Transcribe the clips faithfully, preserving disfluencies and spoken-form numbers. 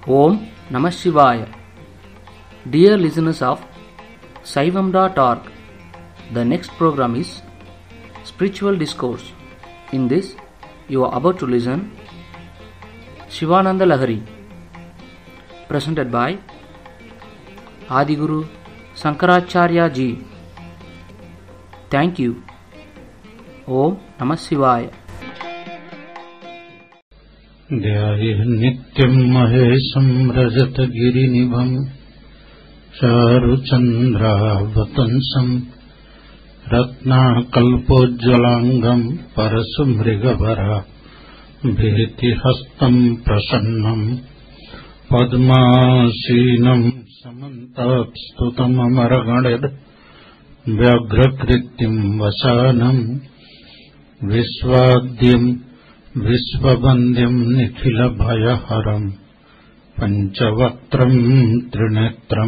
Om Namah Shivaya. Dear listeners of Saivam dot org, the next program is Spiritual Discourse. In this, you are about to listen Shivananda Lahari, presented by Adiguru Sankaracharya Ji. Thank you. Om Namah Shivaya. ध्याये नित्यं महेशं रजतगिरिनिभं चारुचन्द्रावतंसं रत्नाकल्पोज्ज्वलाङ्गं परशुमृगवरा भीतिहस्तं प्रसन्नं पद्मासीनं समन्तात्स्तुतममरगणेर् व्याघ्रकृत्तिं वसानं विश्वाद्यं विश्ववन्द्यं निखिलभयहरं पञ्चवक्त्रं त्रिनेत्रं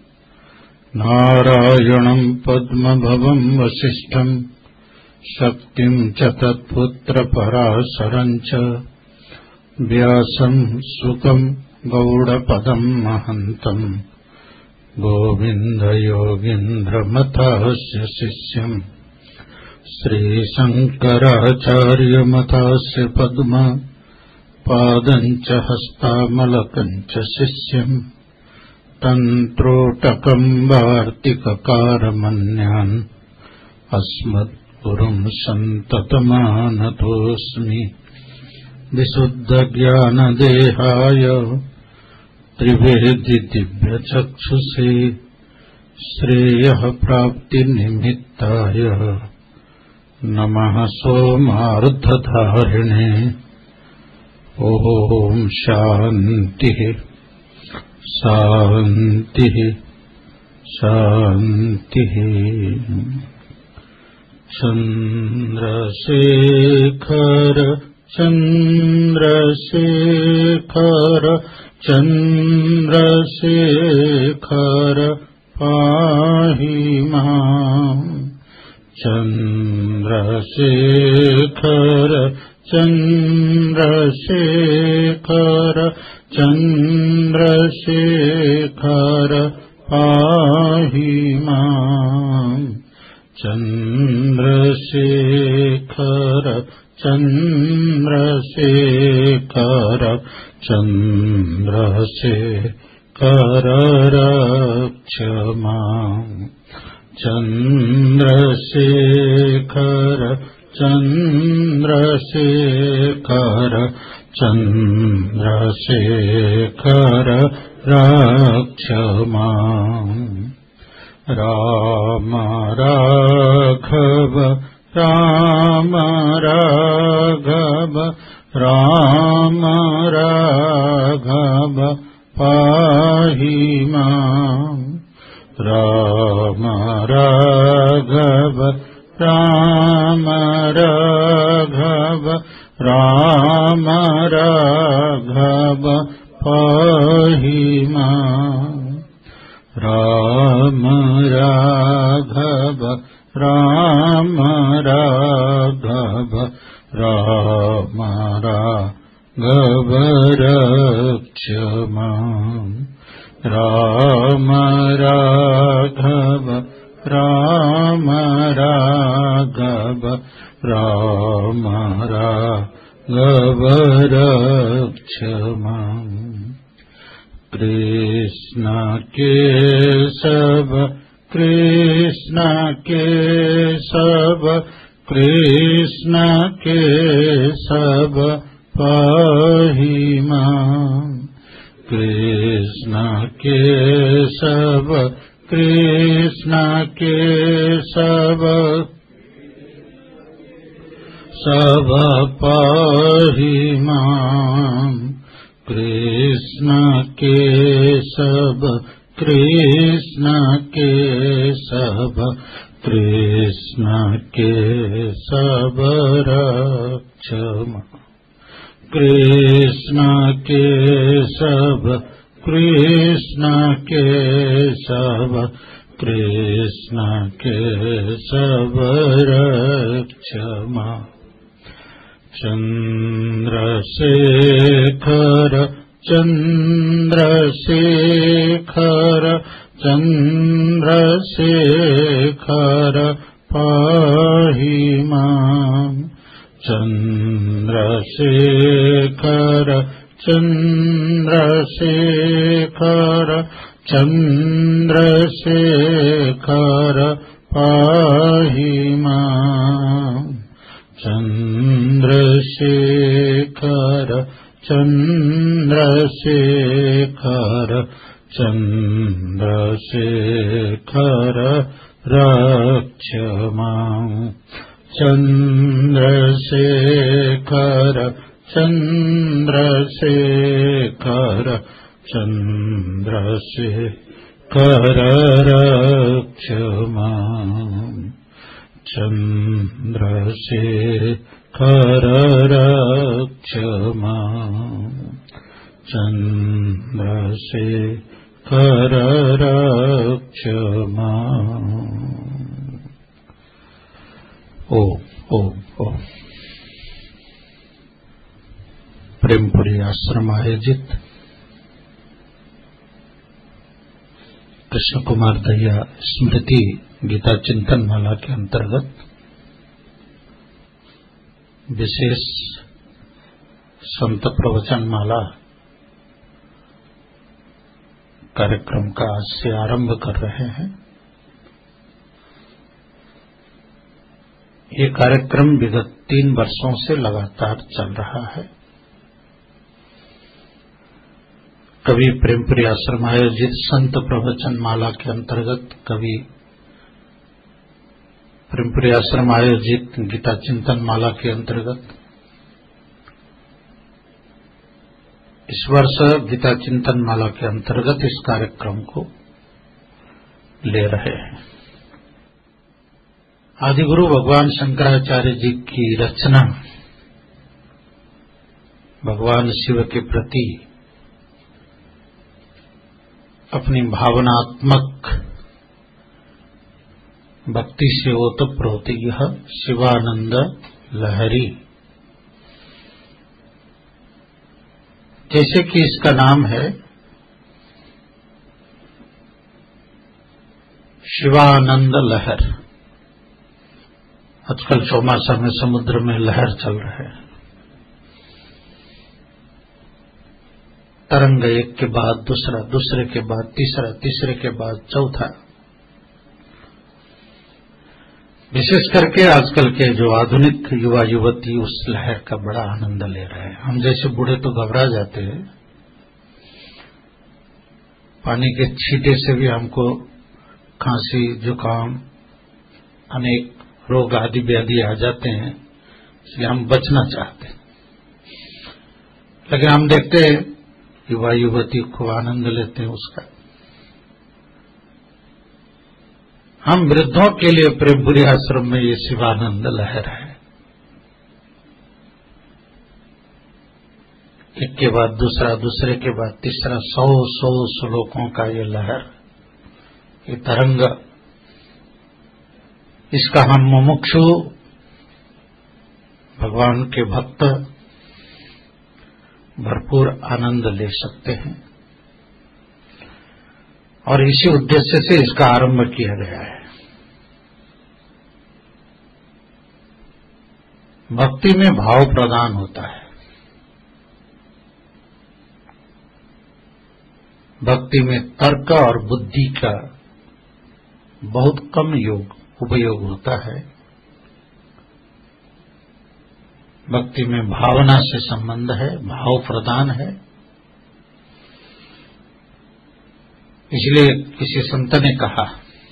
नारायणं पद्मभवं वसिष्ठं शक्तिं च तत्पुत्रपराशरं च व्यासं सुतं गौडपदं महन्तं गोविन्दयोगीन्द्रमथस्य शिष्यम् श्रीशङ्कराचार्यमथास्य पद्म पादं च हस्तामलकं च शिष्यम् तन्त्रोटकं वार्तिककारमन्यान् अस्मद्गुरुं सन्ततमानतोऽस्मि विशुद्धज्ञानदेहाय त्रिवेदिदिव्यचक्षुषे श्रेयः प्राप्तिनिमित्ताय नमः सोमार्धधारिणे। ओम शांति शांति शांति। चंद्रशेखर चंद्रशेखर चंद्रशेखर पाहि माम्। चंद्रशेखर चंद्रशेखर चंद्रशेखर पाहि माम्। चंद्रशेखर चंद्रशेखर चंद्रशेखर रक्ष माम्। चंद्रशेखर चंद्रशेखर चंद्रशेखर रक्ष माम्। राम राघव राम राघव राम राघव पाहि माम्। राम राघव राम राघव राम राघव पाहि माम्। राम राघव राम राघव राम राघव रक्ष माम्। राम राघव राम राघव राम राघव रक्ष माम्। कृष्ण केशव कृष्ण केशव कृष्ण केशव पाहि माम्। कृष्ण केशव कृष्ण केशव सब पाहि माम्। कृष्ण केशव कृष्ण केशव कृष्ण केशव रक्ष माम्। कृष्ण केशव कृष्ण केशव कृष्ण केशव रक्ष माम्। चंद्रशेखर चन्द्रशेखर चन्द्रशेखर पाहि माम् चन्द्रशेखर चन्द्रशेखर चन्द्रशेखर पाहि माम् चन्द्रशेखर चन्द्रशेखर चन्द्रशेखर रक्ष माम् चन्द्रशेखर चन्द्रशेखर चन्द्रशेखर रक्ष माम् चन्द्रशेखर रक्ष माम् चन्द्रशेखर रक्ष माम्। ओम ओम ओम। प्रेमपुरी आश्रम आयोजित कृष्ण कुमार दहिया स्मृति गीता चिंतन माला के अंतर्गत विशेष संत प्रवचन माला कार्यक्रम का आज से आरंभ कर रहे हैं। ये कार्यक्रम विगत तीन वर्षों से लगातार चल रहा है। कभी प्रेमपुरी आश्रम आयोजित संत प्रवचन माला के अंतर्गत, कभी प्रेमपुरी आश्रम आयोजित गीता चिंतन माला के अंतर्गत। इस वर्ष गीता चिंतन माला के अंतर्गत इस कार्यक्रम को ले रहे हैं। आदिगुरु भगवान शंकराचार्य जी की रचना भगवान शिव के प्रति अपनी भावनात्मक भक्ति से ओतप्रोत यह शिवानंद लहरी, जैसे कि इसका नाम है शिवानंद लहर। आजकल चौमासा में समुद्र में लहर चल रहे हैं। तरंग एक के बाद दूसरा, दूसरे के बाद तीसरा, तीसरे के बाद चौथा। विशेष करके आजकल के जो आधुनिक युवा युवती उस लहर का बड़ा आनंद ले रहे हैं। हम जैसे बूढ़े तो घबरा जाते हैं। पानी के छींटे से भी हमको खांसी, जुकाम, अनेक रोग आदि व्याधि आ जाते हैं, इसलिए हम बचना चाहते हैं। लेकिन हम देखते हैं युवा युवती खूब आनंद लेते हैं उसका। हम वृद्धों के लिए प्रेमपुरी आश्रम में ये शिवानंद लहर है। एक के बाद दूसरा, दूसरे के बाद तीसरा, सौ सौ श्लोकों का ये लहर, ये तरंग, इसका हम मुमुक्षु भगवान के भक्त भरपूर आनंद ले सकते हैं। और इसी उद्देश्य से इसका आरंभ किया गया है। भक्ति में भाव प्रदान होता है। भक्ति में तर्क और बुद्धि का बहुत कम योग उपयोग होता है। भक्ति में भावना से संबंध है, भाव प्रदान है। इसलिए किसी संत ने कहा,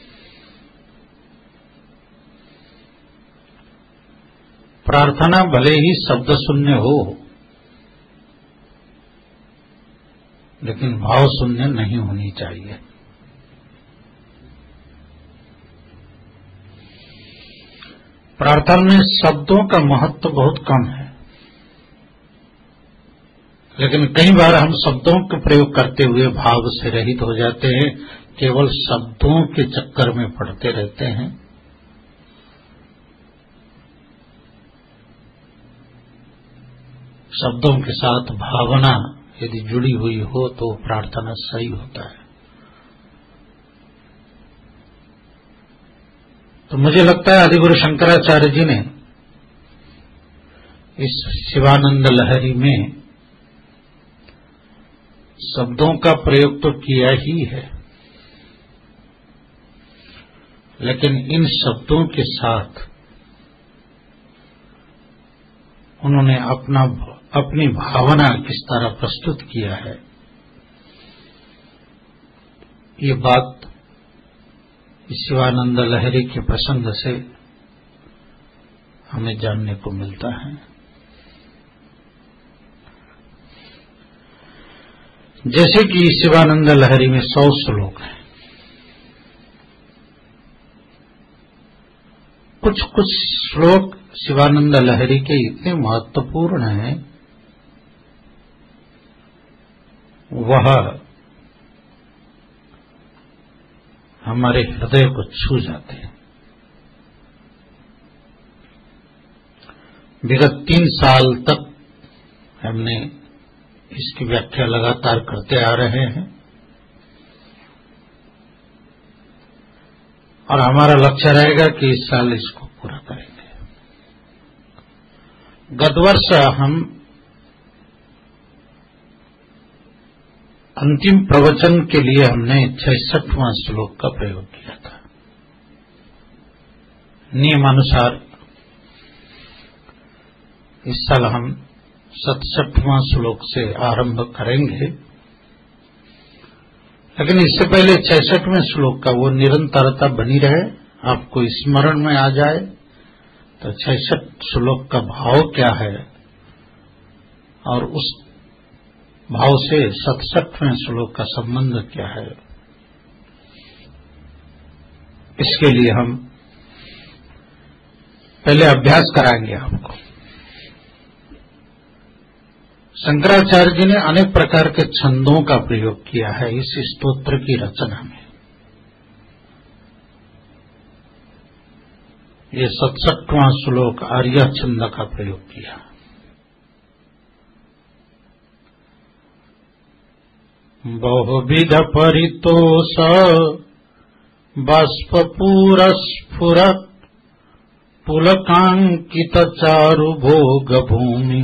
प्रार्थना भले ही शब्द शून्य हो, लेकिन भाव शून्य नहीं होनी चाहिए। प्रार्थना में शब्दों का महत्व बहुत कम है, लेकिन कई बार हम शब्दों का प्रयोग करते हुए भाव से रहित हो जाते हैं, केवल शब्दों के चक्कर में पड़ते रहते हैं। शब्दों के साथ भावना यदि जुड़ी हुई हो तो प्रार्थना सही होता है। तो मुझे लगता है आदिगुरु शंकराचार्य जी ने इस शिवानंद लहरी में शब्दों का प्रयोग तो किया ही है, लेकिन इन शब्दों के साथ उन्होंने अपना अपनी भावना किस तरह प्रस्तुत किया है, ये बात शिवानंद लहरी के प्रसंग से हमें जानने को मिलता है। जैसे कि शिवानंद लहरी में सौ श्लोक हैं, कुछ कुछ श्लोक शिवानंद लहरी के इतने महत्वपूर्ण हैं, वह हमारे हृदय को छू जाते हैं। विगत तीन साल तक हमने इसकी व्याख्या लगातार करते आ रहे हैं और हमारा लक्ष्य रहेगा कि इस साल इसको पूरा करेंगे। गत वर्ष हम अंतिम प्रवचन के लिए हमने छियासठवां श्लोक का प्रयोग किया था। नियमानुसार इस साल हम सतसठवां श्लोक से आरंभ करेंगे, लेकिन इससे पहले छियासठवें श्लोक का वो निरंतरता बनी रहे, आपको स्मरण में आ जाए तो छियासठ श्लोक का भाव क्या है और उस भाव से सतसठवें श्लोक का संबंध क्या है, इसके लिए हम पहले अभ्यास कराएंगे आपको। शंकराचार्य जी ने अनेक प्रकार के छंदों का प्रयोग किया है इस स्तोत्र की रचना में। ये सतसठवां श्लोक आर्य छंद का प्रयोग किया। बहुविध परितोष बाष्पूर स्फुरत् पुलकांकित चारु भोग भूमि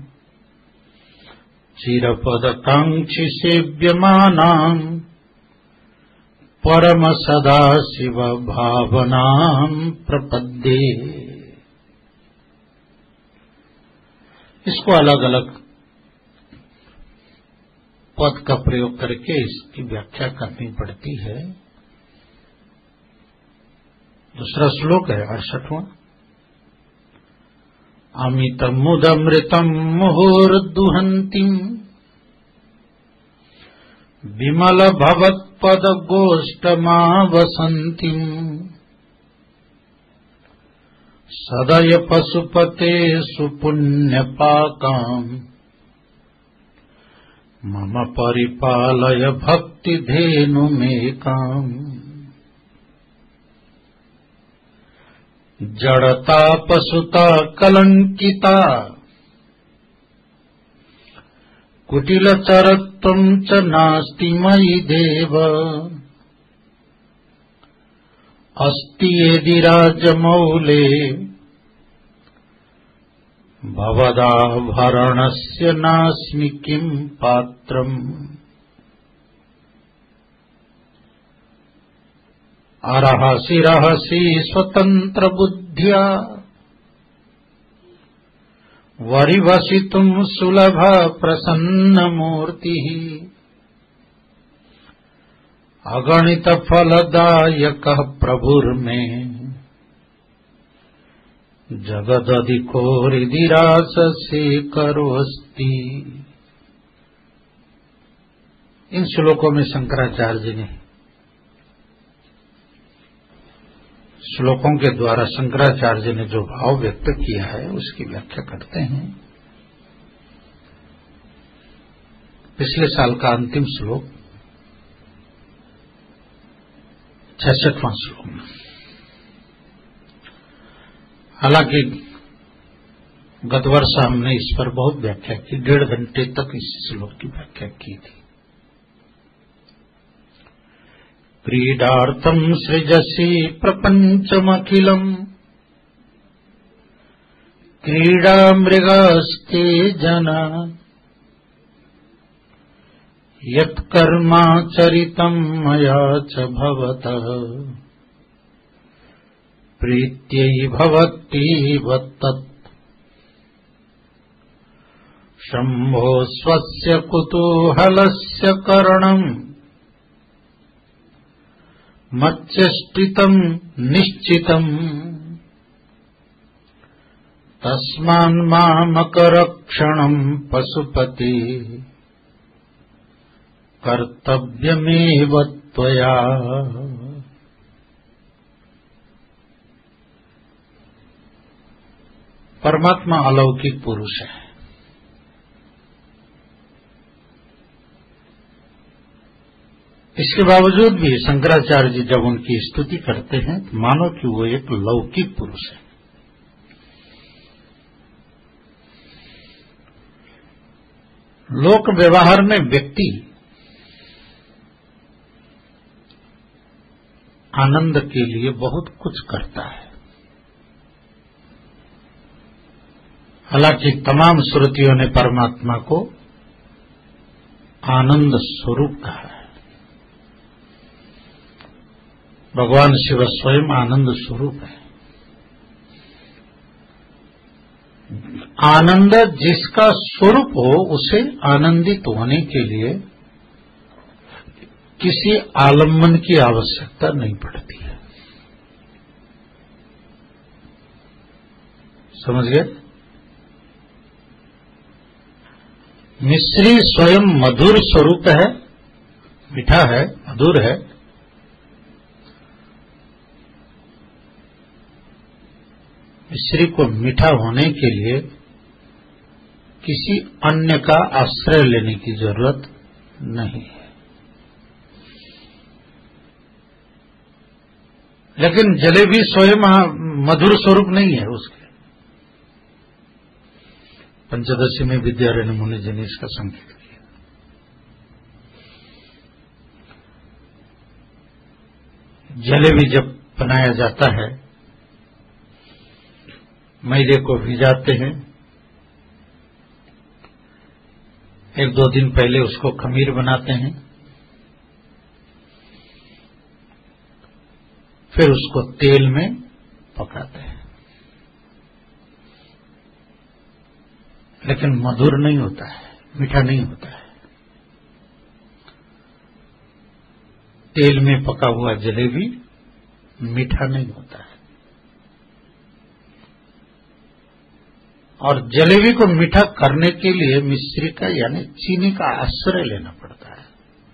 चिरपदकांक्षी सेव्यमानां परम सदा शिव भावनां प्रपद्ये। इसको अलग अलग पद का प्रयोग करके इसकी व्याख्या करनी पड़ती है। दूसरा श्लोक है अड़सठवां। अमितमुदमृतम् मुहुर्दुहन्तीम् विमल भवत्पद गोष्ठमावसन्तीम् सदय पशुपते सुपुण्यपाकाम् मम परिपालय भक्तिधेनुमेकाम्। जड़ता पशुता कलंकिता कुटिलचरत्वं च नास्ति मयि देव। अस्ति यदि राजमौले भवदाभरणस्य नास्मि किं पात्रम्। अरहसि रहसि स्वतंत्र बुद्ध्या वरिवसितुं सुलभ प्रसन्न मूर्तिः। अगणित फलदायकः प्रभुर्मे जगदधिकोरिदिरासशेखरोऽस्ति। इन श्लोकों में शंकराचार्य जी ने श्लोकों के द्वारा शंकराचार्य ने जो भाव व्यक्त किया है उसकी व्याख्या करते हैं। पिछले साल का अंतिम श्लोक छियासठवां श्लोक में, हालांकि गत वर्ष हमने इस पर बहुत व्याख्या की, डेढ़ घंटे तक इस श्लोक की व्याख्या की थी। क्रीडार्थम सृजसि प्रपंचमखिलम् क्रीडा मृगस्ते जना यत्कर्माचरितं मया च भवतः प्रीत्यै भवत्यैव तत् शम्भो स्वस्य कुतूहलस्य करणम् मच्चेष्टितं निश्चितम् तस्मान्मामकरक्षणम् पशुपति कर्तव्यमेव त्वया। परमात्मा अलौकिक पुरुष है। इसके बावजूद भी शंकराचार्य जी जब उनकी स्तुति करते हैं तो मानो कि वो एक लौकिक पुरुष है। लोक व्यवहार में व्यक्ति आनंद के लिए बहुत कुछ करता है। हालांकि तमाम श्रुतियों ने परमात्मा को आनंद स्वरूप कहा है। भगवान शिव स्वयं आनंद स्वरूप है। आनंद जिसका स्वरूप हो उसे आनंदित होने के लिए किसी आलम्बन की आवश्यकता नहीं पड़ती है। समझ गए? मिश्री स्वयं मधुर स्वरूप है, मीठा है, मधुर है। मिश्री को मीठा होने के लिए किसी अन्य का आश्रय लेने की जरूरत नहीं है। लेकिन जलेबी स्वयं मधुर स्वरूप नहीं है उसके। पंचदशी में विद्यारण्य मुनि जी ने इसका संकेत किया। जलेबी जब बनाया जाता है, मैदे को भिजाते हैं, एक दो दिन पहले उसको खमीर बनाते हैं, फिर उसको तेल में पकाते हैं। लेकिन मधुर नहीं होता है, मीठा नहीं होता है। तेल में पका हुआ जलेबी मीठा नहीं होता है। और जलेबी को मीठा करने के लिए मिश्री का यानी चीनी का आश्रय लेना पड़ता है।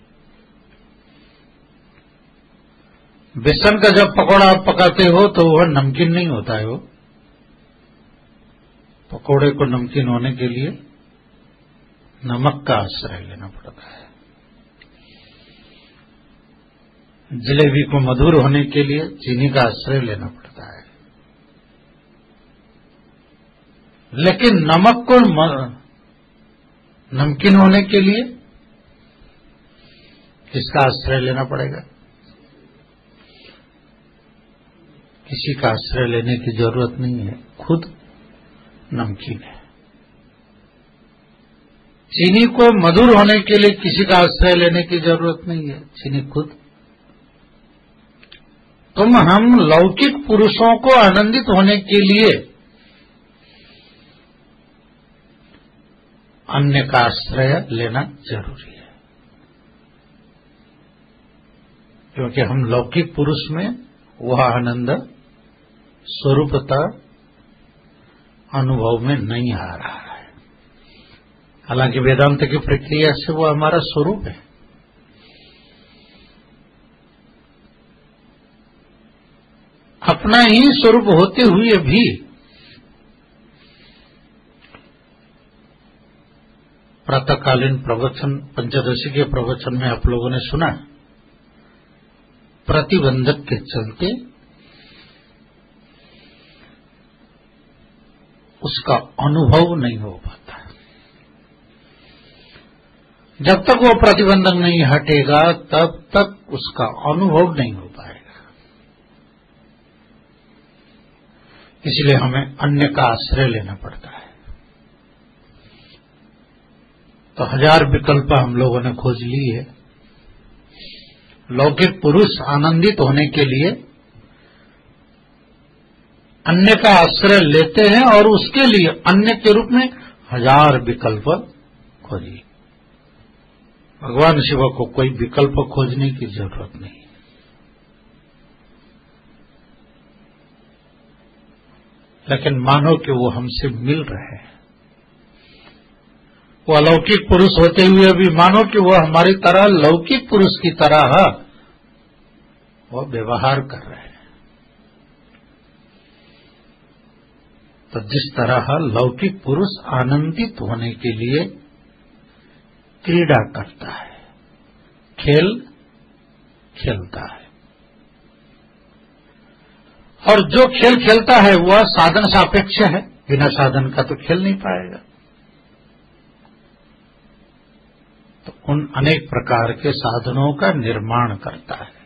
बेसन का जब पकौड़ा आप पकाते हो तो वह नमकीन नहीं होता है। वो पकौड़े को नमकीन होने के लिए नमक का आश्रय लेना पड़ता है। जलेबी को मधुर होने के लिए चीनी का आश्रय लेना पड़ता है। लेकिन नमक को नमकीन होने के लिए किसका आश्रय लेना पड़ेगा? किसी का आश्रय लेने की जरूरत नहीं है, खुद नमकीन है। चीनी को मधुर होने के लिए किसी का आश्रय लेने की जरूरत नहीं है, चीनी खुद। तुम हम लौकिक पुरुषों को आनंदित होने के लिए अन्य का आश्रय लेना जरूरी है, क्योंकि हम लौकिक पुरुष में वह आनंद स्वरूपता अनुभव में नहीं आ रहा है। हालांकि वेदांत की प्रक्रिया से वो हमारा स्वरूप है। अपना ही स्वरूप होते हुए भी प्रातःकालीन प्रवचन पंचदशी के प्रवचन में आप लोगों ने सुना, प्रतिबंधक के चलते उसका अनुभव नहीं हो पाता। जब तक वो प्रतिबंधक नहीं हटेगा तब तक उसका अनुभव नहीं हो पाएगा। इसलिए हमें अन्य का आश्रय लेना पड़ता है। तो हजार विकल्प हम लोगों ने खोज ली है। लौकिक पुरुष आनंदित होने के लिए अन्य का आश्रय लेते हैं और उसके लिए अन्य के रूप में हजार विकल्प खोजिए। भगवान शिव को कोई विकल्प खोजने की जरूरत नहीं। लेकिन मानो कि वो हमसे मिल रहे हैं। वो अलौकिक पुरुष होते हुए भी मानो कि वो हमारी तरह लौकिक पुरुष की तरह वो व्यवहार कर रहे हैं। तो जिस तरह लौकिक पुरुष आनंदित होने के लिए क्रीड़ा करता है, खेल खेलता है, और जो खेल खेलता है वह साधन सापेक्ष है, बिना साधन का तो खेल नहीं पाएगा। तो उन अनेक प्रकार के साधनों का निर्माण करता है।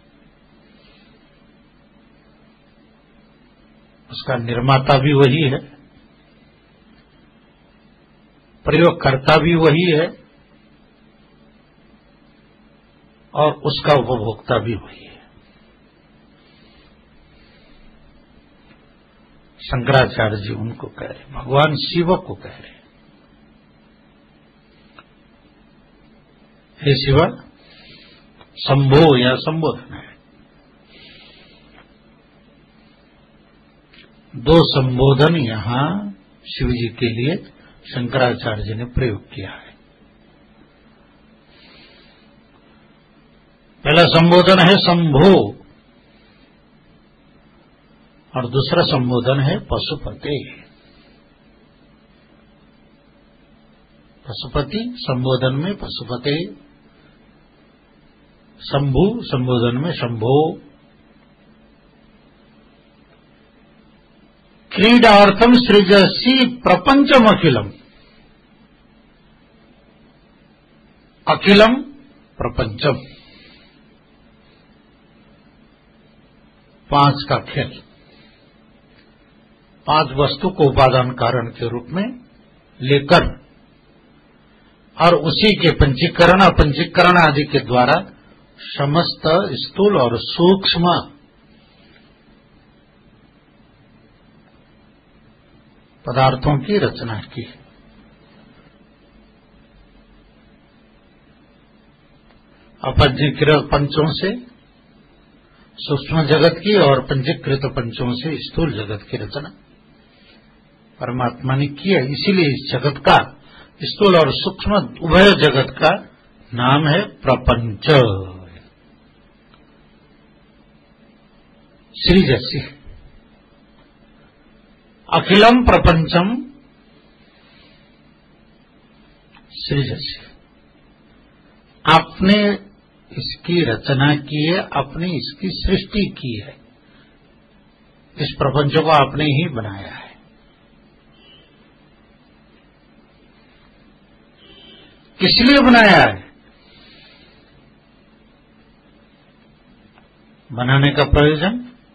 उसका निर्माता भी वही है, प्रयोगकर्ता भी वही है, और उसका उपभोक्ता भी वही है। शंकराचार्य जी उनको कह रहे, भगवान शिव को कह रहे, हे शिव, शंभो या संबोधन है। दो संबोधन यहां शिव जी के लिए शंकराचार्य जी ने प्रयोग किया है। पहला संबोधन है शंभो और दूसरा संबोधन है पशुपते। पशुपति संबोधन में पशुपते, शंभु संबोधन में शंभो। क्रीडार्थम सृजसी प्रपंचम अखिलम। अखिलम प्रपंचम, पांच का खेल। पांच वस्तु को उपादान कारण के रूप में लेकर और उसी के पंचीकरण अपंचीकरण आदि के द्वारा समस्त स्थूल और सूक्ष्म पदार्थों की रचना की। अपंचीकृत पंचों से सूक्ष्म जगत की और पंचीकृत पंचों से स्थूल जगत की रचना परमात्मा ने की है। इसीलिए इस जगत का, स्थूल और सूक्ष्म उभय जगत का नाम है प्रपंच। सृजसी, अखिलम प्रपंचम सृजसी। आपने इसकी रचना की है, आपने इसकी सृष्टि की है। इस प्रपंच को आपने ही बनाया है। किस लिए बनाया है? बनाने का प्रयोजन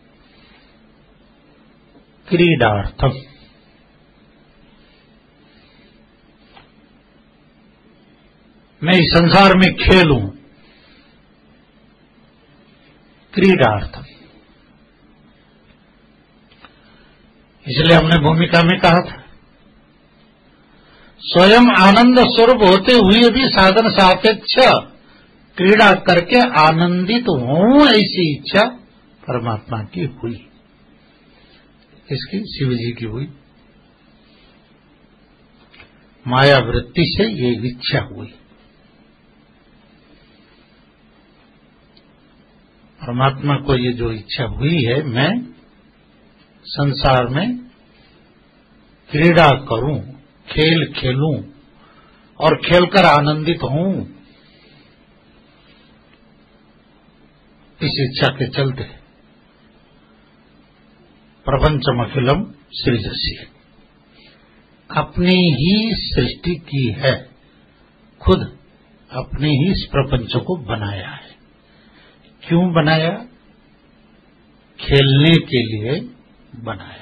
क्रीडार्थम। मैं इस संसार में खेलूं, क्रीडार्थम। इसलिए हमने भूमिका में कहा था, स्वयं आनंद स्वरूप होते हुए भी साधन सापेक्ष क्रीड़ा करके आनंदित हूं, ऐसी इच्छा परमात्मा की हुई। इसकी शिव जी की हुई। माया वृत्ति से ये इच्छा हुई। परमात्मा को ये जो इच्छा हुई है, मैं संसार में क्रीड़ा करूं, खेल खेलूं और खेलकर आनंदित हूं, इस इच्छा के चलते प्रपंचम अखिलम सृजसी। अपनी ही सृष्टि की है, खुद अपने ही इस प्रपंच को बनाया है। क्यों बनाया? खेलने के लिए बनाया।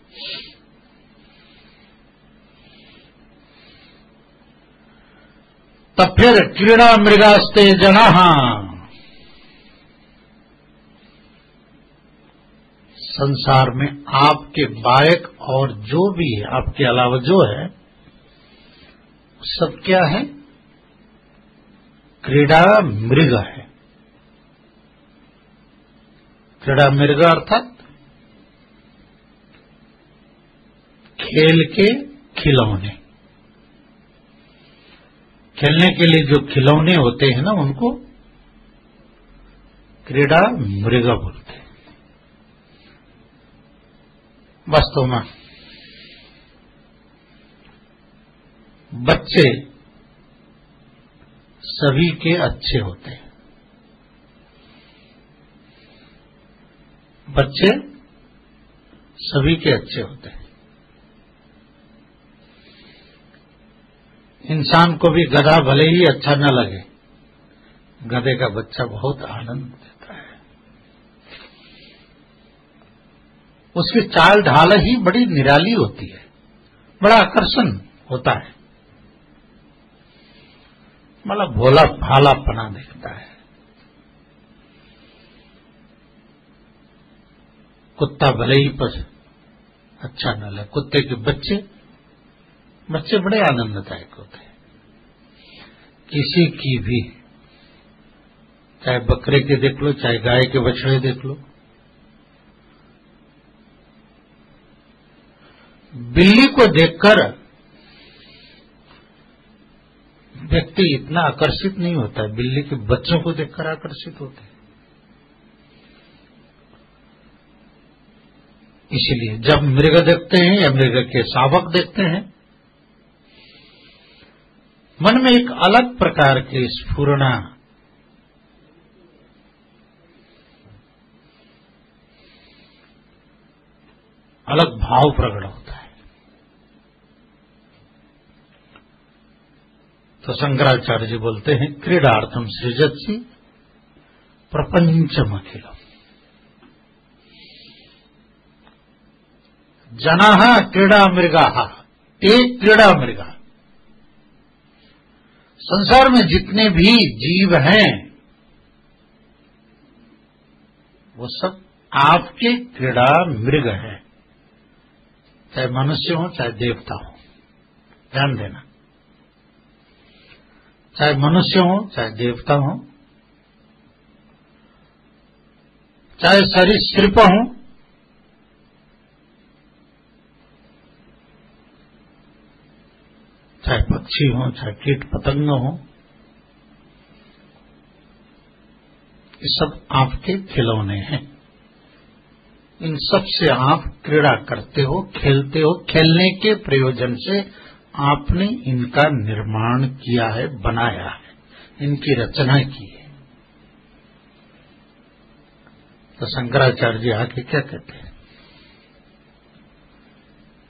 तब फिर क्रीड़ा मृगास्ते जनाः, संसार में आपके बायक और जो भी है, आपके अलावा जो है, सब क्या है? क्रीड़ा मृग है। क्रीड़ा मृग अर्थात खेल के खिलौने। खेलने के लिए जो खिलौने होते हैं ना, उनको क्रीड़ा मृग बोलते हैं। वास्तव में बच्चे सभी के अच्छे होते हैं। बच्चे सभी के अच्छे होते हैं। इंसान को भी गधा भले ही अच्छा न लगे, गधे का बच्चा बहुत आनंद देता है। उसकी चाल ढाल ही बड़ी निराली होती है, बड़ा आकर्षण होता है, मतलब भोला भालापना दिखता है। कुत्ता भले ही पर अच्छा न लगे, कुत्ते के बच्चे बच्चे बड़े आनंददायक होते हैं। किसी की भी, चाहे बकरे के देख लो, चाहे गाय के बछड़े देख लो, बिल्ली को देखकर व्यक्ति इतना आकर्षित नहीं होता है, बिल्ली के बच्चों को देखकर आकर्षित होते हैं। इसलिए जब मृग देखते हैं या मृग के शावक देखते हैं, मन में एक अलग प्रकार की स्फुरना, अलग भाव प्रकट होता है। तो शंकराचार्य जी बोलते हैं, क्रीडार्थम सृजति प्रपंचमखिलम्। जनाः क्रीड़ा मृगाः ते क्रीड़ा मृगा। संसार में जितने भी जीव हैं, वो सब आपके क्रीड़ा मृग हैं, चाहे मनुष्य हो चाहे देवता हो। ध्यान देना, चाहे मनुष्य हो चाहे देवता हो, चाहे सरीसृप हो, चाहे पक्षी हो चाहे कीट पतंग हो, ये सब आपके खिलौने हैं। इन सब से आप क्रीड़ा करते हो, खेलते हो। खेलने के प्रयोजन से आपने इनका निर्माण किया है, बनाया है, इनकी रचना की है। तो शंकराचार्य जी आके क्या कहते हैं?